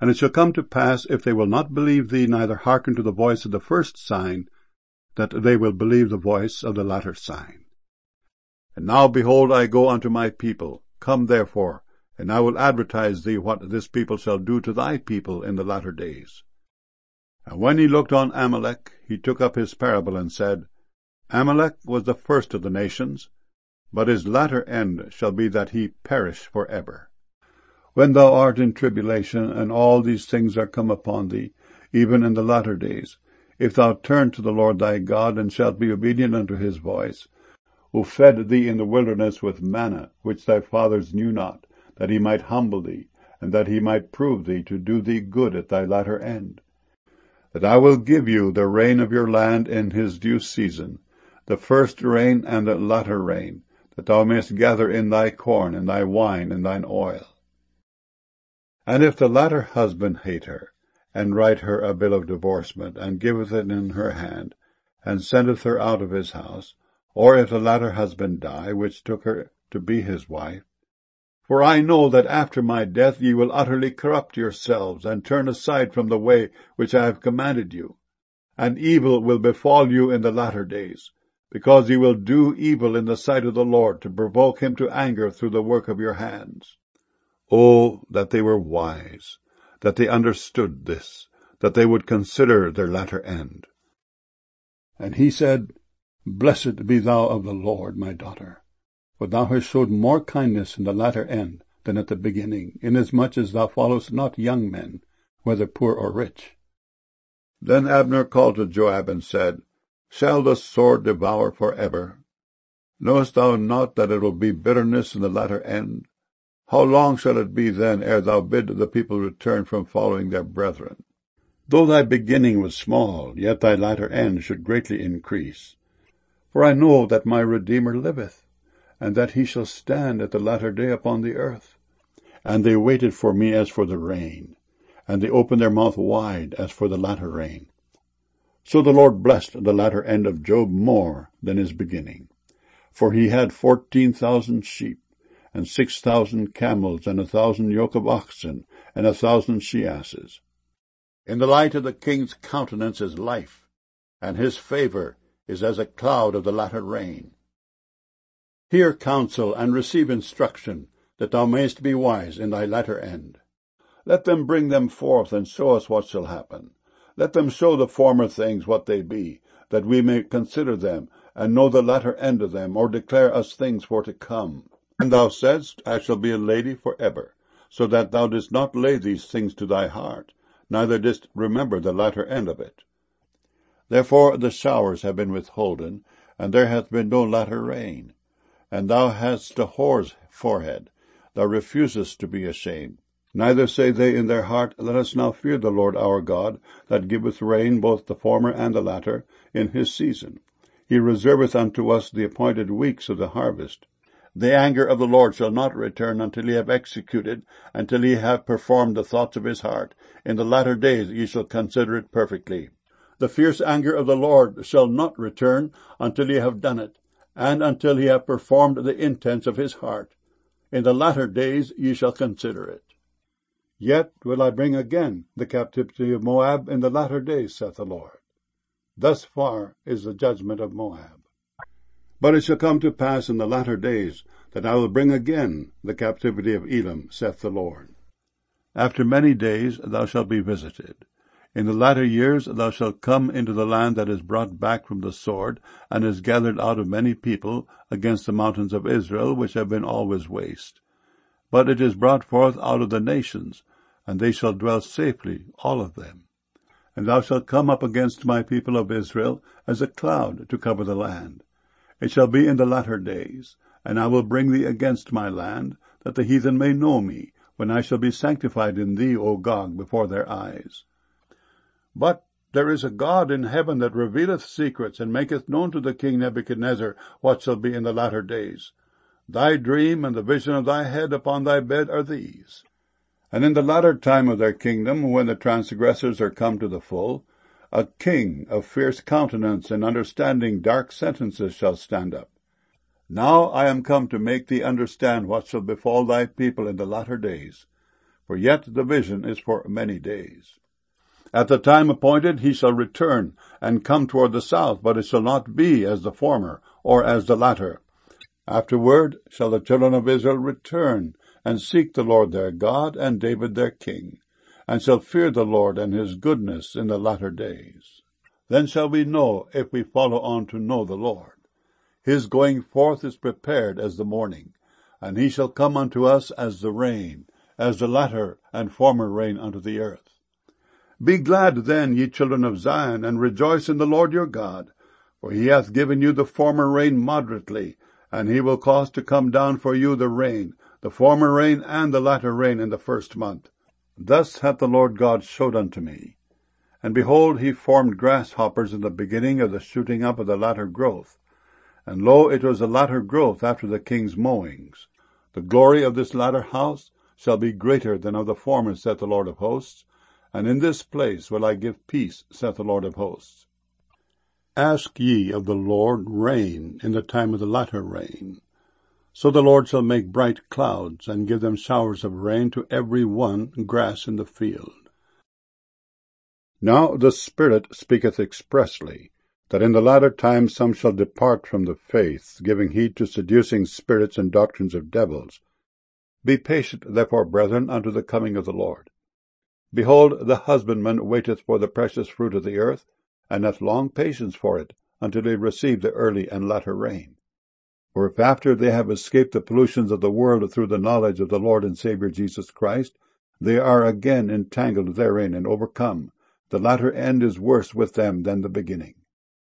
And it shall come to pass, if they will not believe thee, neither hearken to the voice of the first sign, that they will believe the voice of the latter sign. And now, behold, I go unto my people. Come therefore, and I will advertise thee what this people shall do to thy people in the latter days. And when he looked on Amalek, he took up his parable, and said, Amalek was the first of the nations, but his latter end shall be that he perish for ever. When thou art in tribulation, and all these things are come upon thee, even in the latter days, if thou turn to the Lord thy God, and shalt be obedient unto his voice, who fed thee in the wilderness with manna, which thy fathers knew not, that he might humble thee, and that he might prove thee to do thee good at thy latter end. That I will give you the rain of your land in his due season, the first rain and the latter rain, that thou mayest gather in thy corn, and thy wine, and thine oil. And if the latter husband hate her, and write her a bill of divorcement, and giveth it in her hand, and sendeth her out of his house, or if the latter husband die, which took her to be his wife, for I know that after my death ye will utterly corrupt yourselves, and turn aside from the way which I have commanded you, and evil will befall you in the latter days, because ye will do evil in the sight of the Lord, to provoke him to anger through the work of your hands. Oh, that they were wise, that they understood this, that they would consider their latter end. And he said, Blessed be thou of the Lord, my daughter, for thou hast showed more kindness in the latter end than at the beginning, inasmuch as thou followest not young men, whether poor or rich. Then Abner called to Joab and said, Shall the sword devour forever? Knowest thou not that it will be bitterness in the latter end? How long shall it be then ere thou bid the people return from following their brethren? Though thy beginning was small, yet thy latter end should greatly increase. For I know that my Redeemer liveth, and that he shall stand at the latter day upon the earth. And they waited for me as for the rain, and they opened their mouth wide as for the latter rain. So the Lord blessed the latter end of Job more than his beginning. For he had 14,000 sheep, and 6,000 camels, and 1,000 yoke of oxen, and 1,000 she-asses. In the light of the king's countenance is life, and his favor is as a cloud of the latter rain. Hear counsel, and receive instruction, that thou mayest be wise in thy latter end. Let them bring them forth, and show us what shall happen. Let them show the former things what they be, that we may consider them, and know the latter end of them, or declare us things for to come. And thou saidst, I shall be a lady for ever, so that thou didst not lay these things to thy heart, neither didst remember the latter end of it. Therefore the showers have been withholden, and there hath been no latter rain. And thou hast a whore's forehead, thou refusest to be ashamed. Neither say they in their heart, Let us now fear the Lord our God, that giveth rain both the former and the latter in his season. He reserveth unto us the appointed weeks of the harvest. The anger of the Lord shall not return until he have executed, until he have performed the thoughts of his heart. In the latter days ye shall consider it perfectly. The fierce anger of the Lord shall not return until he have done it, and until he have performed the intents of his heart. In the latter days ye shall consider it. Yet will I bring again the captivity of Moab in the latter days, saith the Lord. Thus far is the judgment of Moab. But it shall come to pass in the latter days that I will bring again the captivity of Elam, saith the Lord. After many days thou shalt be visited. In the latter years thou shalt come into the land that is brought back from the sword, and is gathered out of many people, against the mountains of Israel, which have been always waste. But it is brought forth out of the nations, and they shall dwell safely, all of them. And thou shalt come up against my people of Israel as a cloud to cover the land. It shall be in the latter days, and I will bring thee against my land, that the heathen may know me, when I shall be sanctified in thee, O Gog, before their eyes. But there is a God in heaven that revealeth secrets, and maketh known to the king Nebuchadnezzar what shall be in the latter days. Thy dream and the vision of thy head upon thy bed are these. And in the latter time of their kingdom, when the transgressors are come to the full, a king of fierce countenance and understanding dark sentences shall stand up. Now I am come to make thee understand what shall befall thy people in the latter days. for yet the vision is for many days. At the time appointed he shall return, and come toward the south, but it shall not be as the former, or as the latter. Afterward shall the children of Israel return, and seek the Lord their God, and David their king, and shall fear the Lord and his goodness in the latter days. Then shall we know, if we follow on to know the Lord. His going forth is prepared as the morning, and he shall come unto us as the rain, as the latter and former rain unto the earth. Be glad then, ye children of Zion, and rejoice in the Lord your God, for he hath given you the former rain moderately, and he will cause to come down for you the rain, the former rain and the latter rain in the first month. Thus hath the Lord God showed unto me. And behold, he formed grasshoppers in the beginning of the shooting up of the latter growth. And lo, it was the latter growth after the king's mowings. The glory of this latter house shall be greater than of the former, saith the Lord of hosts, and in this place will I give peace, saith the Lord of hosts. Ask ye of the Lord rain in the time of the latter rain. So the Lord shall make bright clouds, and give them showers of rain to every one grass in the field. Now the Spirit speaketh expressly, that in the latter time some shall depart from the faith, giving heed to seducing spirits and doctrines of devils. Be patient, therefore, brethren, unto the coming of the Lord. Behold, the husbandman waiteth for the precious fruit of the earth, and hath long patience for it, until he receive the early and latter rain. For if after they have escaped the pollutions of the world through the knowledge of the Lord and Saviour Jesus Christ, they are again entangled therein and overcome, the latter end is worse with them than the beginning.